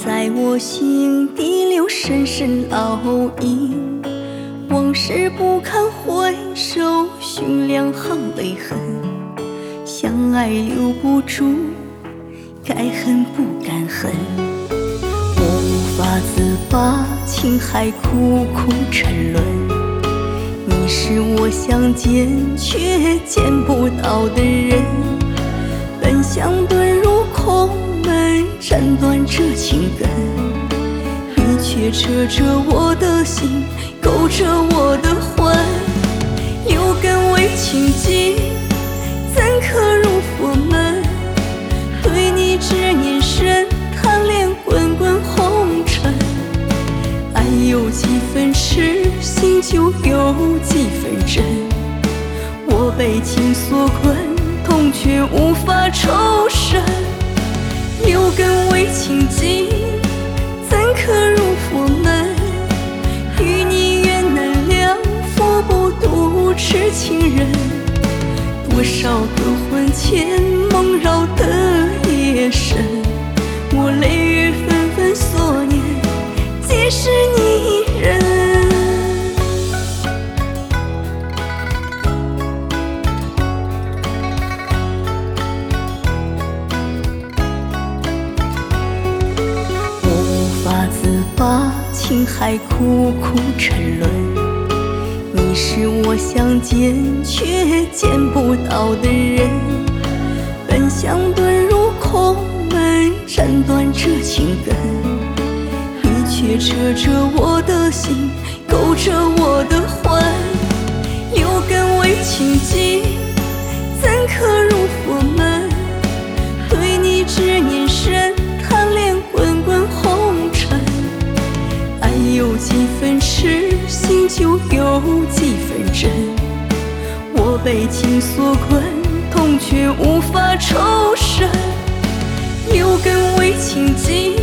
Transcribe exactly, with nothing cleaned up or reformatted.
在我心底留深深烙印。往事不堪回首，寻两行泪痕。相爱留不住，该恨不敢恨。我无法自拔，情海苦苦沉沦。你是我想见却见不到的人，本想遁入空门，斩断这情根。你却扯着我的心，勾着我的魂。六根为情尽，怎可入佛门？对你执念深，贪恋滚滚红尘。爱有几分痴，心就有几分真。我被情所困，痛却无法抽身。六根为情尽，怎可入佛门？与你缘难了，负不渡痴情人。多少个魂牵梦绕的夜深，我泪月纷纷，所念皆是你一人。把情海苦苦沉沦，你是我想见却见不到的人。本想遁入空门，斩断这情根。你却扯着我的心，勾着我的魂。六根为情尽，怎可入佛门？对你执念深，贪恋滚滚红尘。爱有几分痴，心就有几分真。我被情所困，痛却无法抽身。六根为情尽，